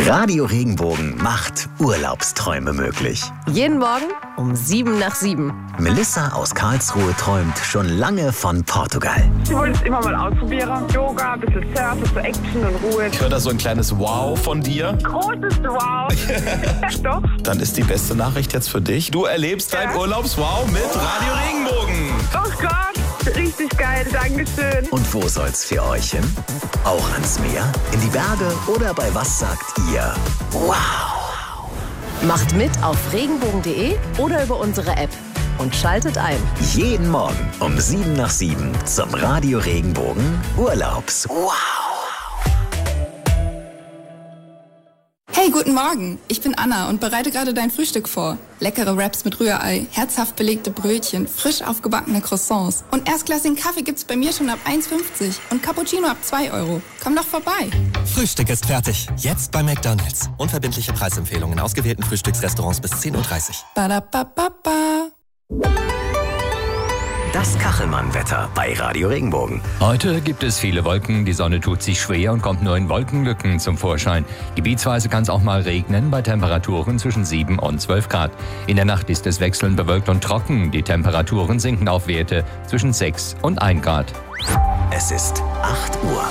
Radio Regenbogen macht Urlaubsträume möglich. Jeden Morgen um 7 nach 7. Melissa aus Karlsruhe träumt schon lange von Portugal. Ich wollte es immer mal ausprobieren. Yoga, ein bisschen Surfen, so Action und Ruhe. Ich höre da so ein kleines Wow von dir. Großes Wow. Doch. Dann ist die beste Nachricht jetzt für dich. Du erlebst dein Urlaubswow mit Radio Regenbogen. Oh Gott, richtig geil. Dankeschön. Und wo soll's für euch hin? Auch ans Meer, in die Berge oder bei was sagt ihr? Wow! Macht mit auf regenbogen.de oder über unsere App und schaltet ein. Jeden Morgen um 7 nach 7 zum Radio Regenbogen Urlaubs. Wow! Hey, guten Morgen. Ich bin Anna und bereite gerade dein Frühstück vor. Leckere Wraps mit Rührei, herzhaft belegte Brötchen, frisch aufgebackene Croissants. Und erstklassigen Kaffee gibt's bei mir schon ab 1,50 und Cappuccino ab 2 €. Komm doch vorbei. Frühstück ist fertig. Jetzt bei McDonald's. Unverbindliche Preisempfehlungen in ausgewählten Frühstücksrestaurants bis 10:30 Uhr. Badabababa. Das Kachelmann-Wetter bei Radio Regenbogen. Heute gibt es viele Wolken, die Sonne tut sich schwer und kommt nur in Wolkenlücken zum Vorschein. Gebietsweise kann es auch mal regnen bei Temperaturen zwischen 7 und 12 Grad. In der Nacht ist es wechselnd bewölkt und trocken. Die Temperaturen sinken auf Werte zwischen 6 und 1 Grad. Es ist 8 Uhr.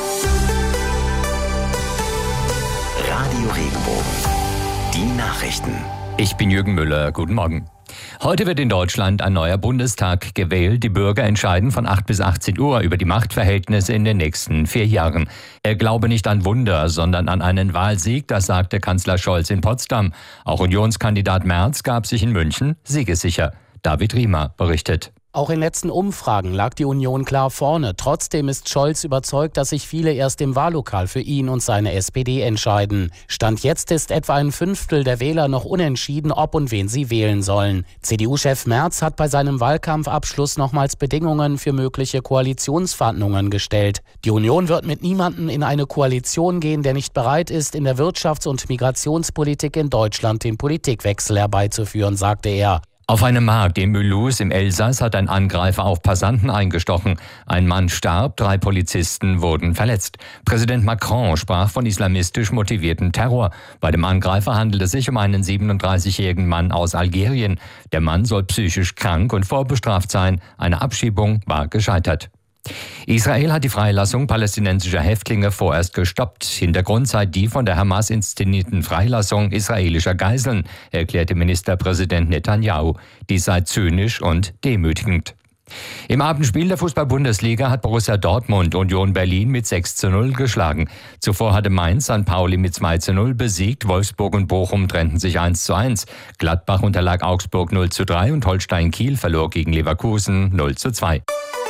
Radio Regenbogen. Die Nachrichten. Ich bin Jürgen Müller. Guten Morgen. Heute wird in Deutschland ein neuer Bundestag gewählt. Die Bürger entscheiden von 8 bis 18 Uhr über die Machtverhältnisse in den nächsten 4 Jahren. Er glaube nicht an Wunder, sondern an einen Wahlsieg, das sagte Kanzler Scholz in Potsdam. Auch Unionskandidat Merz gab sich in München siegessicher. David Riemer berichtet. Auch in letzten Umfragen lag die Union klar vorne. Trotzdem ist Scholz überzeugt, dass sich viele erst im Wahllokal für ihn und seine SPD entscheiden. Stand jetzt ist etwa ein Fünftel der Wähler noch unentschieden, ob und wen sie wählen sollen. CDU-Chef Merz hat bei seinem Wahlkampfabschluss nochmals Bedingungen für mögliche Koalitionsverhandlungen gestellt. Die Union wird mit niemandem in eine Koalition gehen, der nicht bereit ist, in der Wirtschafts- und Migrationspolitik in Deutschland den Politikwechsel herbeizuführen, sagte er. Auf einem Markt in Mulhouse im Elsass hat ein Angreifer auf Passanten eingestochen. Ein Mann starb, 3 Polizisten wurden verletzt. Präsident Macron sprach von islamistisch motivierten Terror. Bei dem Angreifer handelt es sich um einen 37-jährigen Mann aus Algerien. Der Mann soll psychisch krank und vorbestraft sein. Eine Abschiebung war gescheitert. Israel hat die Freilassung palästinensischer Häftlinge vorerst gestoppt. Hintergrund sei die von der Hamas inszenierten Freilassung israelischer Geiseln, erklärte Ministerpräsident Netanyahu. Dies sei zynisch und demütigend. Im Abendspiel der Fußball-Bundesliga hat Borussia Dortmund Union Berlin mit 6:0 geschlagen. Zuvor hatte Mainz St. Pauli mit 2:0 besiegt. Wolfsburg und Bochum trennten sich 1:1. Gladbach unterlag Augsburg 0:3 und Holstein Kiel verlor gegen Leverkusen 0:2.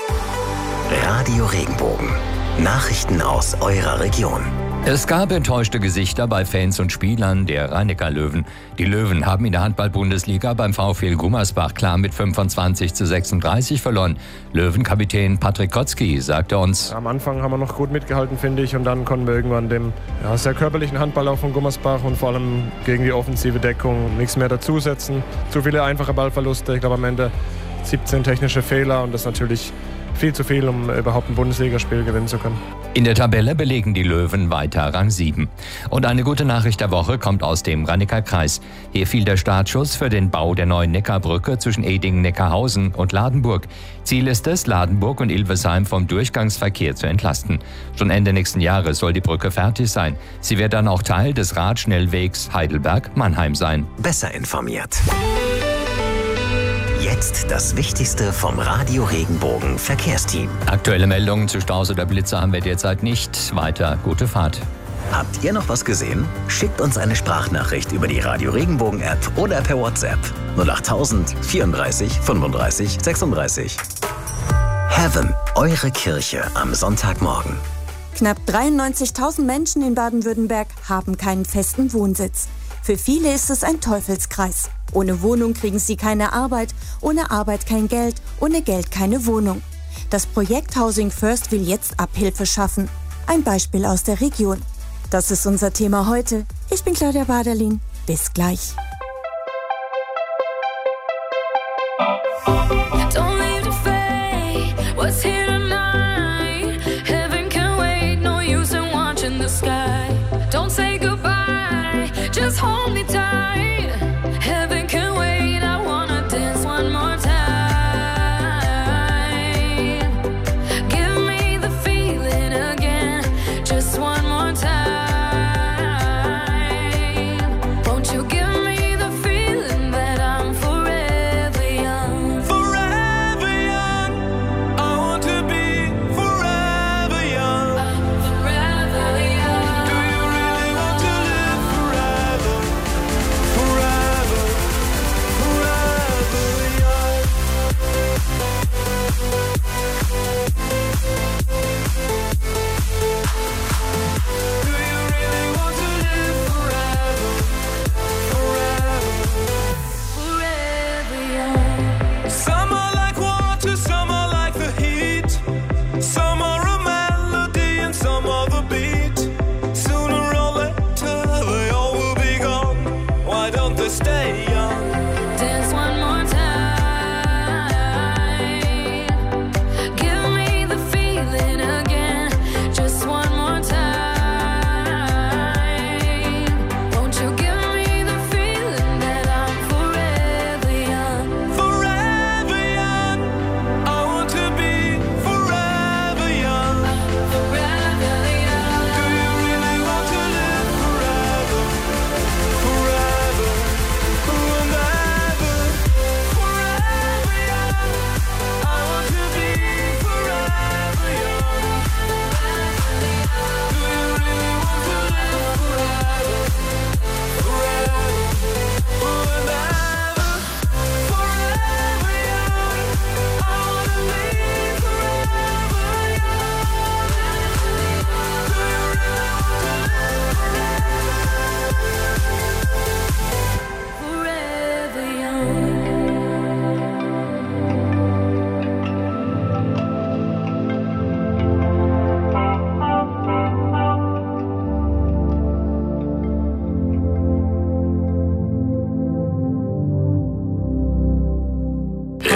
Radio Regenbogen. Nachrichten aus eurer Region. Es gab enttäuschte Gesichter bei Fans und Spielern der Rhein-Neckar-Löwen. Die Löwen haben in der Handball-Bundesliga beim VfL Gummersbach klar mit 25:36 verloren. Löwenkapitän Patrick Kotzky sagte uns: Am Anfang haben wir noch gut mitgehalten, finde ich, und dann konnten wir irgendwann dem sehr körperlichen Handball auch von Gummersbach und vor allem gegen die offensive Deckung nichts mehr dazusetzen. Zu viele einfache Ballverluste, ich glaube am Ende 17 technische Fehler und das ist natürlich viel zu viel, um überhaupt ein Bundesligaspiel gewinnen zu können. In der Tabelle belegen die Löwen weiter Rang 7. Und eine gute Nachricht der Woche kommt aus dem Rhein-Neckar-Kreis. Hier fiel der Startschuss für den Bau der neuen Neckarbrücke zwischen Edingen-Neckarhausen und Ladenburg. Ziel ist es, Ladenburg und Ilvesheim vom Durchgangsverkehr zu entlasten. Schon Ende nächsten Jahres soll die Brücke fertig sein. Sie wird dann auch Teil des Radschnellwegs Heidelberg-Mannheim sein. Besser informiert. Jetzt das Wichtigste vom Radio Regenbogen Verkehrsteam. Aktuelle Meldungen zu Staus oder Blitze haben wir derzeit nicht. Weiter gute Fahrt. Habt ihr noch was gesehen? Schickt uns eine Sprachnachricht über die Radio Regenbogen App oder per WhatsApp 08000 34 35 36. Heaven, eure Kirche am Sonntagmorgen. Knapp 93.000 Menschen in Baden-Württemberg haben keinen festen Wohnsitz. Für viele ist es ein Teufelskreis. Ohne Wohnung kriegen sie keine Arbeit, ohne Arbeit kein Geld, ohne Geld keine Wohnung. Das Projekt Housing First will jetzt Abhilfe schaffen. Ein Beispiel aus der Region. Das ist unser Thema heute. Ich bin Claudia Baderlin. Bis gleich. Heaven can wait, no use in watching the sky. Don't say goodbye.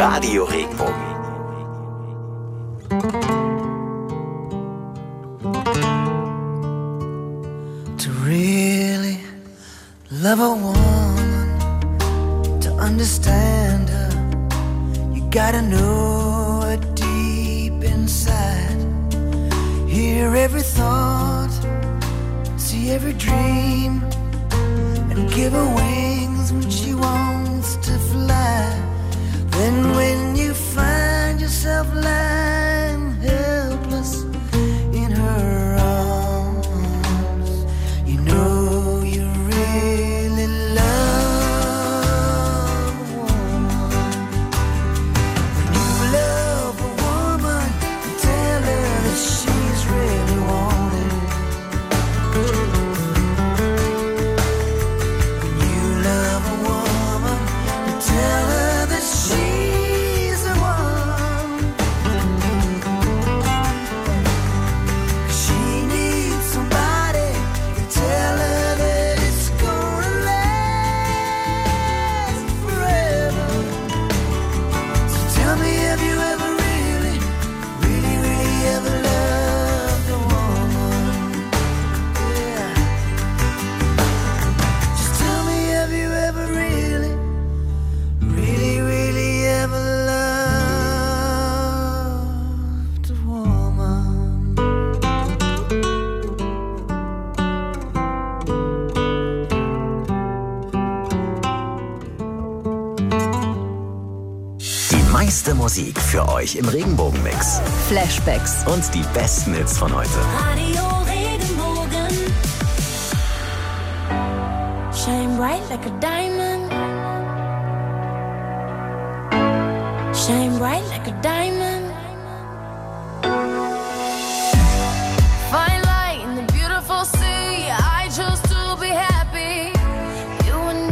Radio Regenbogen. To really love a woman, to understand her, you gotta know her deep inside. Hear every thought, see every dream, and give her wings when she wants to fly. Then when you find yourself lying helpless in her arms, you know you really love a woman. When you love a woman, you tell her that she's really wanted. When you love a woman, you tell her that she's the one. She needs somebody to tell her that it's gonna last forever. So tell me, have you ever really, really, really ever loved a woman? Yeah. Just tell me, have you ever really, really, really ever loved a woman? Die meiste Musik für euch im Regenbogenmix. Flashbacks. Und die besten Hits von heute. Radio Regenbogen. Shine bright like a diamond. Shine bright like a diamond. Fine light in the beautiful sea. I chose to be happy. You and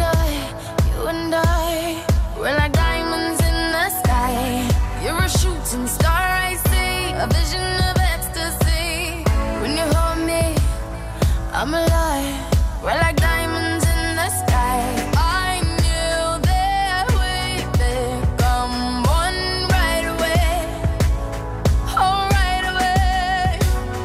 I, we're like diamonds in the sky. You're a shooting star, I see, a vision of ecstasy. When you hold me, I'm alive. We're like diamonds in the sky. I knew that we'd become one right away. Oh, right away.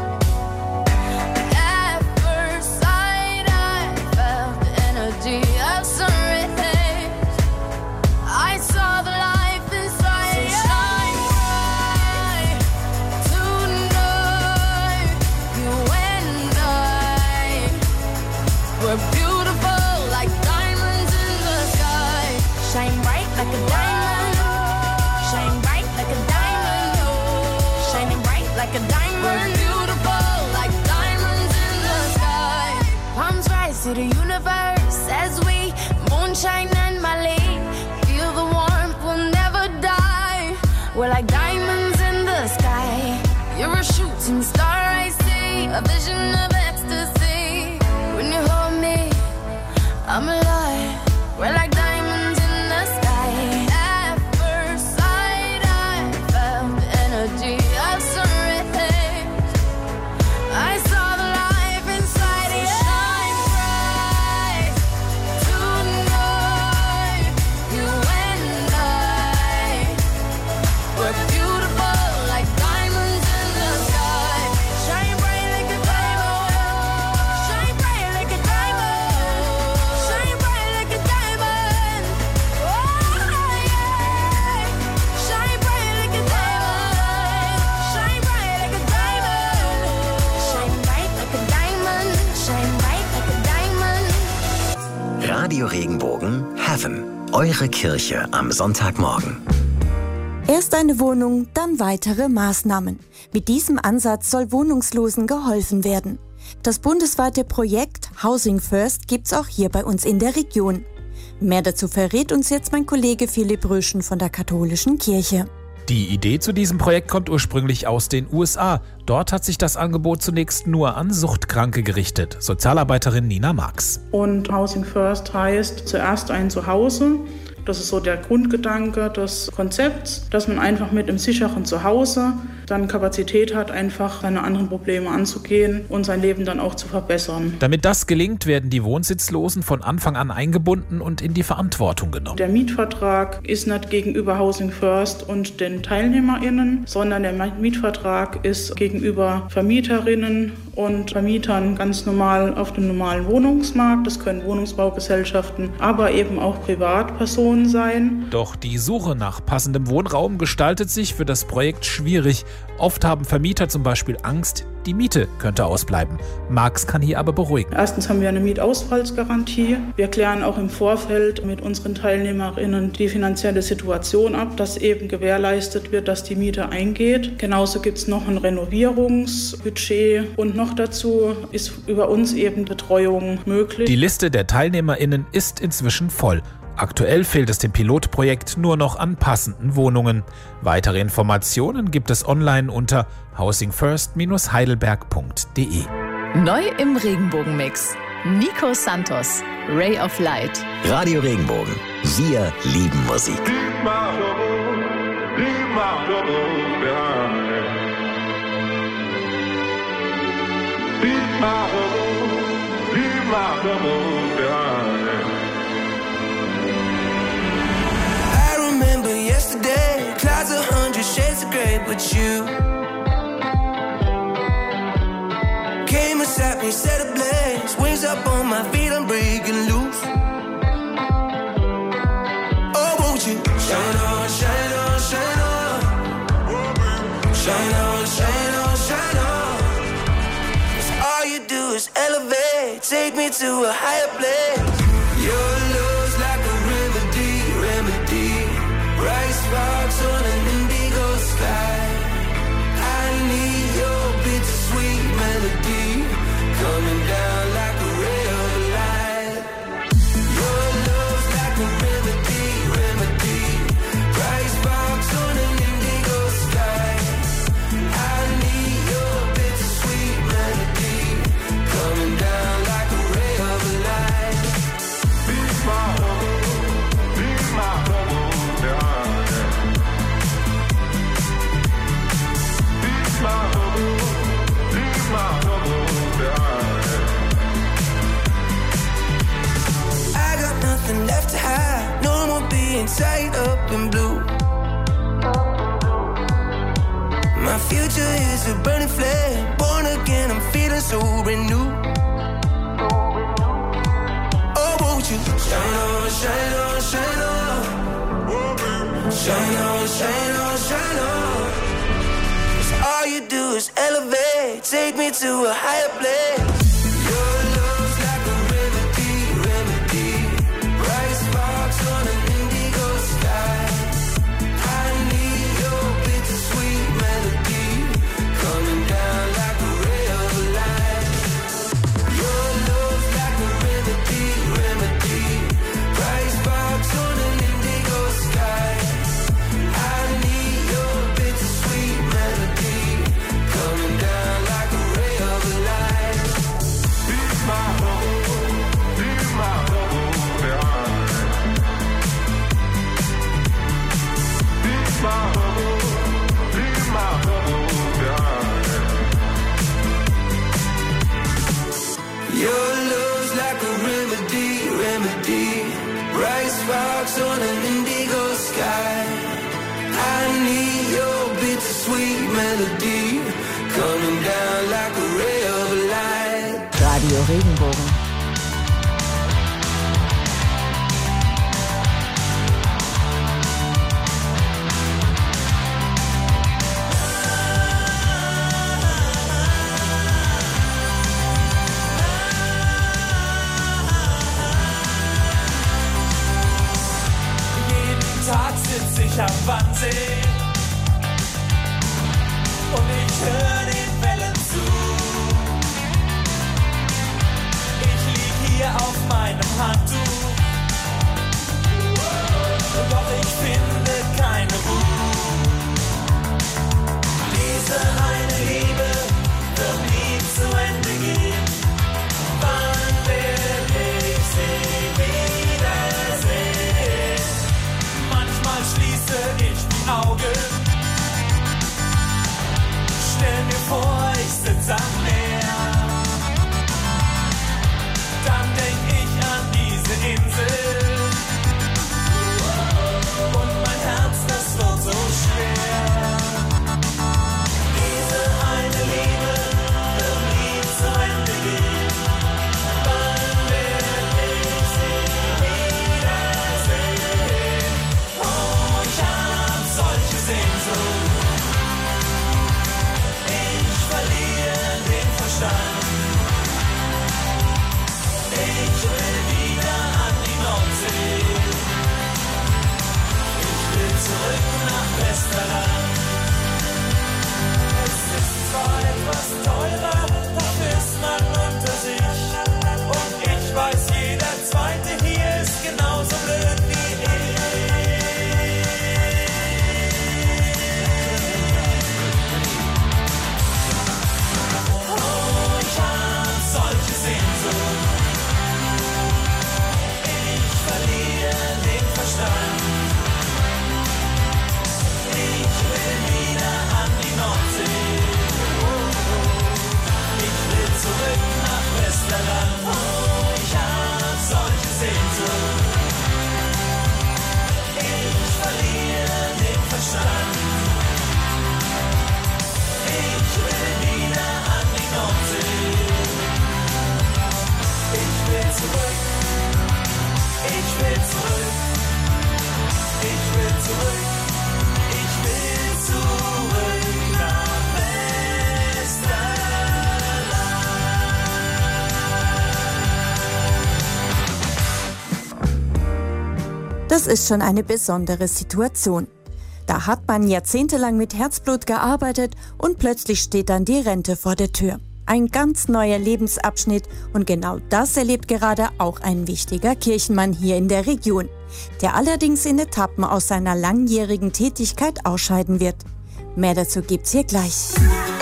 At first sight, I felt the energy of sun rays. I saw the life inside. So shine bright tonight. You and I, we're beautiful like diamonds in the sky. Shine bright like a diamond. Shine bright like a diamond. Shining bright like a diamond. We're beautiful like diamonds in the sky. Palms rise to the universe as we moonshine and Mali. Feel the warmth, we'll never die. We're like diamonds in the sky. You're a shooting star, I see, a vision of ecstasy. When you hold me, I'm alive. We're like diamonds in the sky. At first sight, I felt the energy of sun rays. I saw the life inside you. Shine bright tonight. You and I, we're beautiful like diamonds in the sky. Shine bright like a diamond. Shine bright like a diamond. Shine bright like a diamond. Oh yeah. Shine bright like a diamond. Shine bright like a diamond. Shine bright like a diamond. Shine bright like a diamond. Radio Regenbogen Heaven. Eure Kirche am Sonntagmorgen. Erst eine Wohnung, dann weitere Maßnahmen. Mit diesem Ansatz soll Wohnungslosen geholfen werden. Das bundesweite Projekt Housing First gibt's auch hier bei uns in der Region. Mehr dazu verrät uns jetzt mein Kollege Philipp Röschen von der Katholischen Kirche. Die Idee zu diesem Projekt kommt ursprünglich aus den USA. Dort hat sich das Angebot zunächst nur an Suchtkranke gerichtet. Sozialarbeiterin Nina Marx. Und Housing First heißt zuerst ein Zuhause. Das ist so der Grundgedanke des Konzepts, dass man einfach mit einem sicheren Zuhause dann Kapazität hat, einfach seine anderen Probleme anzugehen und sein Leben dann auch zu verbessern. Damit das gelingt, werden die Wohnsitzlosen von Anfang an eingebunden und in die Verantwortung genommen. Der Mietvertrag ist nicht gegenüber Housing First und den TeilnehmerInnen, sondern der Mietvertrag ist gegenüber Vermieterinnen und Vermietern ganz normal auf dem normalen Wohnungsmarkt. Das können Wohnungsbaugesellschaften, aber eben auch Privatpersonen sein. Doch die Suche nach passendem Wohnraum gestaltet sich für das Projekt schwierig. Oft haben Vermieter zum Beispiel Angst, die Miete könnte ausbleiben. Marx kann hier aber beruhigen. Erstens haben wir eine Mietausfallsgarantie. Wir klären auch im Vorfeld mit unseren TeilnehmerInnen die finanzielle Situation ab, dass eben gewährleistet wird, dass die Miete eingeht. Genauso gibt es noch ein Renovierungsbudget und noch dazu ist über uns eben Betreuung möglich. Die Liste der TeilnehmerInnen ist inzwischen voll. Aktuell fehlt es dem Pilotprojekt nur noch an passenden Wohnungen. Weitere Informationen gibt es online unter housingfirst-heidelberg.de. Neu im Regenbogenmix. Nico Santos, Ray of Light. Radio Regenbogen. Wir lieben Musik. I remember yesterday, clouds 100 shades of grey, but you came and sat me, set ablaze, wings up on my feet, I'm breaking loose. Oh, won't you shine on, shine on, shine on, shine on, shine on, shine on. 'Cause all you do is elevate, take me to a higher place. Your love's like a remedy, remedy. Bright sparks on an indigo sky. I need your bittersweet melody coming down like a ray of light. Your love's like a remedy, remedy. Bright sparks on an indigo sky. I need your bittersweet melody coming down like a ray of light. Be my I got nothing left to hide, no more being tied up in blue. My future is a burning flame, born again, I'm feeling so renewed. Oh, won't you shine on, shine on, shine on, shine on, shine on, shine on. 'Cause all you do is elevate, take me to a higher place. Your love's like a remedy, remedy. Bright sparks on an indigo sky. I need your bittersweet melody coming down like a ray of light. Your love's like a remedy, remedy. Bright sparks on an indigo sky. I need your bittersweet melody coming down like a ray of light. Be my hope, be my hope behind. Be my hope, be my hope behind. Your love's like a remedy, remedy. Bright sparks on an indigo sky. I need your bittersweet melody coming down like a ray of light. Radio Regenbogen. Jeden Tag sitz ich am Wannsee und ich höre den Wellen zu. etwas teurer, dafür ist man unter sich. Und ich weiß, jeder Zweite hier ist genauso blöd wie Das ist schon eine besondere Situation. Da hat man jahrzehntelang mit Herzblut gearbeitet und plötzlich steht dann die Rente vor der Tür. Ein ganz neuer Lebensabschnitt und genau das erlebt gerade auch ein wichtiger Kirchenmann hier in der Region, der allerdings in Etappen aus seiner langjährigen Tätigkeit ausscheiden wird. Mehr dazu gibt's hier gleich.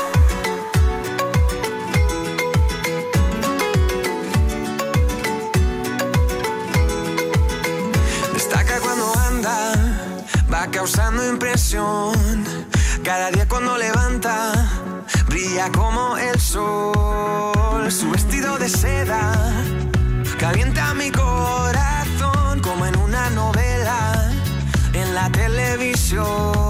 Va causando impresión. Cada día cuando levanta, brilla como el sol. Su vestido de seda calienta mi corazón como en una novela en la televisión.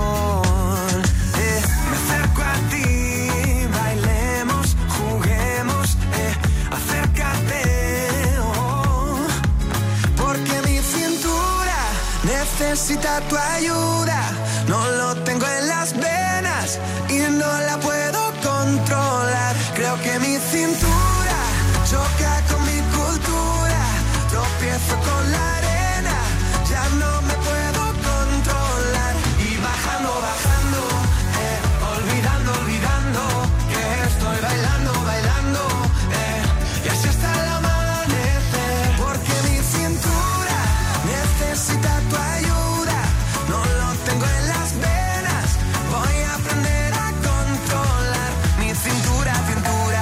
Me acerco a ti, bailemos, juguemos, acércate, oh, porque mi cintura necesita tu ayuda. No lo tengo en las venas y no la puedo controlar. Creo que mi cintura choca con mi cultura. Tropiezo con la arena, ya no me puedo controlar. Y bajando, bajando, olvidando, olvidando que estoy bailando, bailando, y así hasta el amanecer. Porque mi cintura necesita tu ayuda. No lo tengo en las venas, voy a aprender a controlar mi cintura, cintura.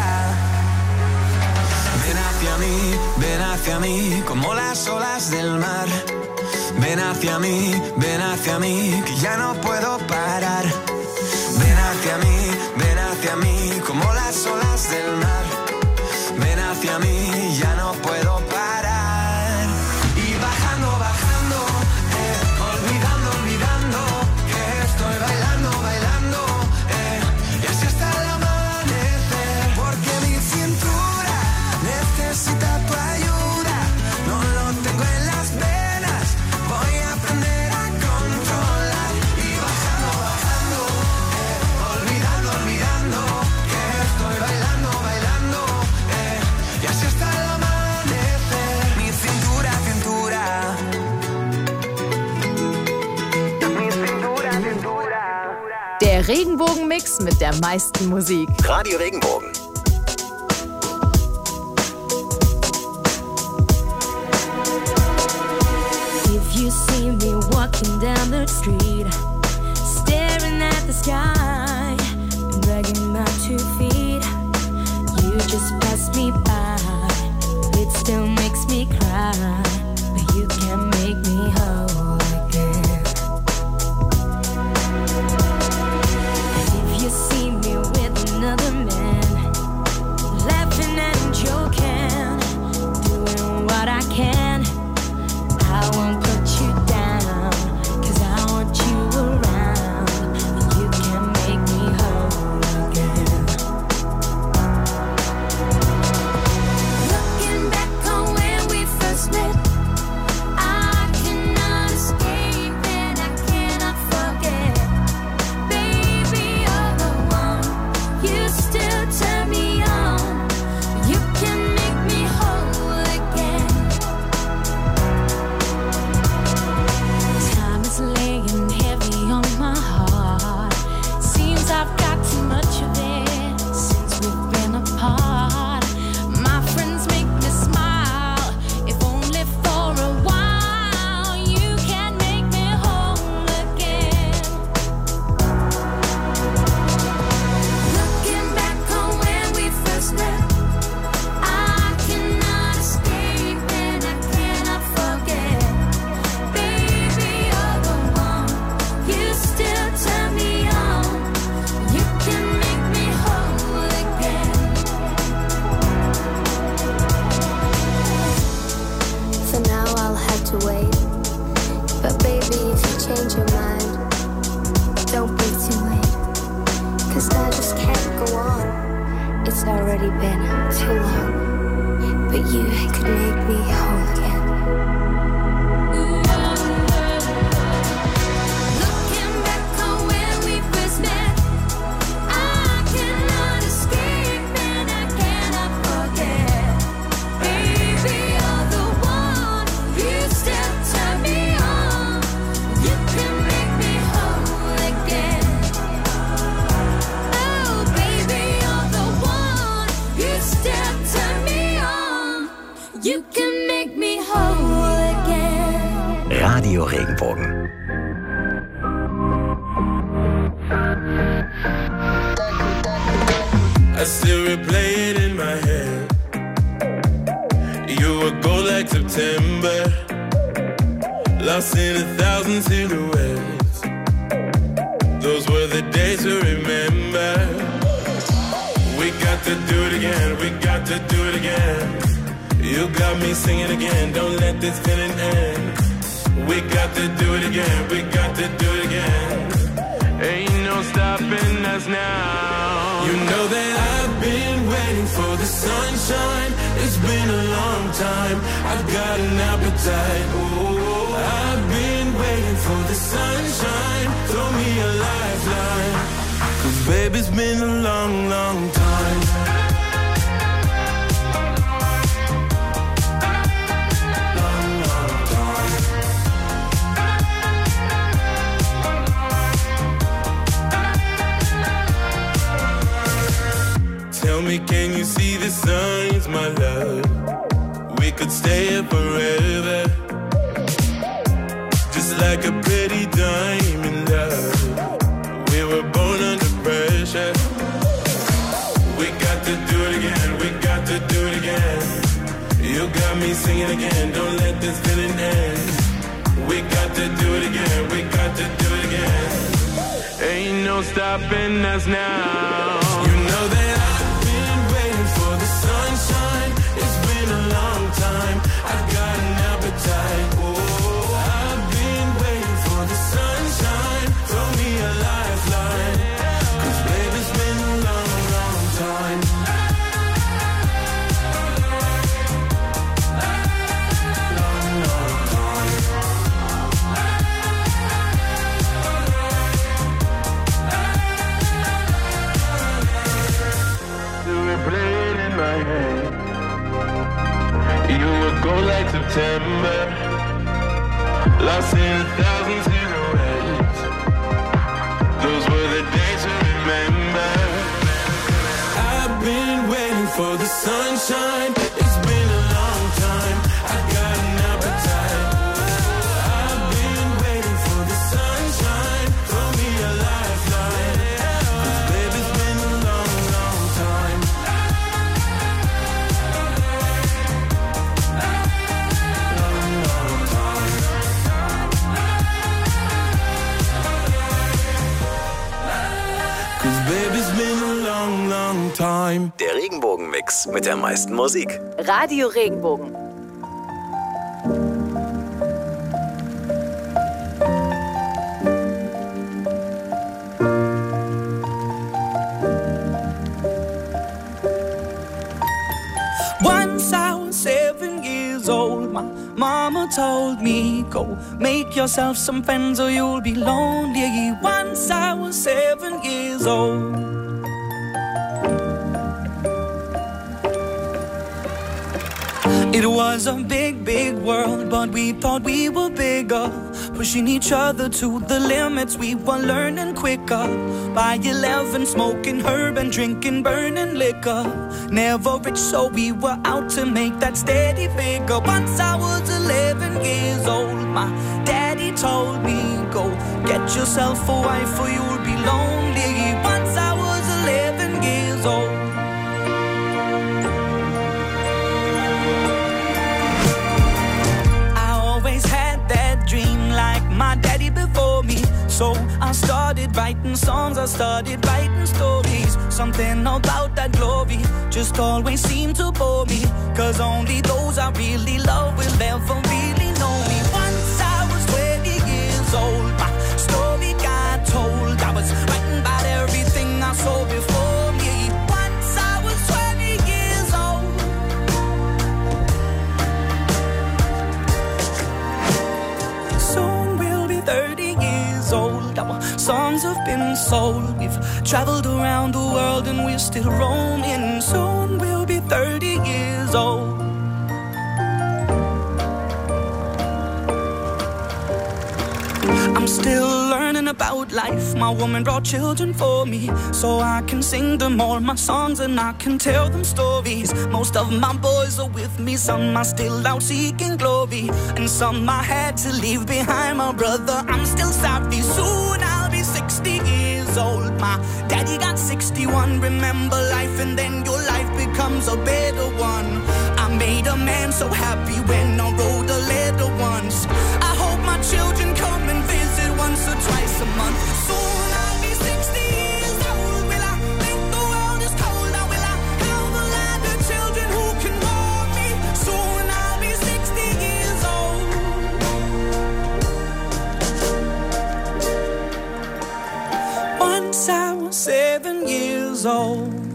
Ven hacia mí, como las olas del mar. Ven hacia mí, que ya no puedo parar. Ven hacia mí, como las olas del mar. Ven hacia mí, ya no puedo parar. Y bajando, bajando, olvidando, olvidando que estoy bailando, bailando, y así hasta el amanecer. Porque mi cintura necesita tu ayuda. No lo tengo en las venas, voy a aprender a controlar. Y bajando, bajando, olvidando, olvidando que estoy bailando, bailando, y así hasta el amanecer. Mi cintura, cintura. Mi cintura, cintura. Der Regenbogenmix mit der meisten Musik. Radio Regenbogen. If you see me walking down the street, staring at the sky, and dragging my 2 feet, you just pass me by. It still makes me cry, but you can make me whole again. And if you see me with another man, laughing and joking, doing what I can, I won't put you down, 'cause I want you already been too long, but you could make me whole again. Looking back on when we first met, I cannot escape and I cannot forget. Baby, you're the one, you still turn me on. You can make me whole again. Oh, baby, you're the one, you still turn me on. You can make me whole again. Radio Regenbogen. I still replay it in my head. You were gold like September, lost in 1,000 silhouettes. Those were the days to remember. We got to do it again, we got to do it again. You got me singing again, don't let this feeling end. We got to do it again, we got to do it again. Ain't no stopping us now. You know that I've been waiting for the sunshine. It's been a long time, I've got an appetite. Oh, I've been waiting for the sunshine. Throw me a lifeline, 'cause baby, it's been a long, long time. Tell me, can you see the signs, my love? We could stay here forever, just like a pretty diamond, love. We were born under pressure. We got to do it again, we got to do it again. You got me singing again, don't let this feeling end. We got to do it again, we got to do it again. Ain't no stopping us now. You know that for the sunshine, it's been a long time, I've got an appetite. Oh, I've been waiting for the sunshine. Throw me a lifeline, 'cause baby, it's been a long, long time. Long, long time. Do we play it in my head? You would go like September, lost in 1,000 silhouettes. Those were the days to remember. I've been waiting for the sunshine. It's been a long time, I've got an appetite. I've been waiting for the sunshine. Throw me a lifeline, 'cause baby, it's been a long, long time. Time. Der Regenbogen-Mix mit der meisten Musik. Radio Regenbogen. Once I was 7 years old, my mama told me, go make yourself some friends or you'll be lonely. Once I was 7 years old. It was a big, big world, but we thought we were bigger, pushing each other to the limits. We were learning quicker. By 11, smoking herb and drinking burning liquor. Never rich, so we were out to make that steady figure. Once I was 11 years old, my daddy told me, go get yourself a wife or you'll be lonely. Once I was 11 years old. Dream like my daddy before me. So I started writing songs, I started writing stories. Something about that glory just always seemed to bore me, 'cause only those I really love will ever really know me. Once I was 20 years old, my story got told. I was writing about everything I saw before me. Once I was 20 songs have been sold. We've traveled around the world and we're still roaming. Soon we'll be 30 years old. I'm still learning about life. My woman brought children for me, so I can sing them all my songs and I can tell them stories. Most of my boys are with me, some are still out seeking glory, and some I had to leave behind. My brother, I'm still savvy. Soon I'll be 60 years old. My daddy got 61. Remember life and then your life becomes a better one. I made a man so happy when I wrote a letter once. I hope my children come and visit once or twice a month. Soon I'll be 60 years old. Will I think the world is cold? Or will I have a lot of children who can warm me? Soon I'll be 60 years old. Once I was 7 years old.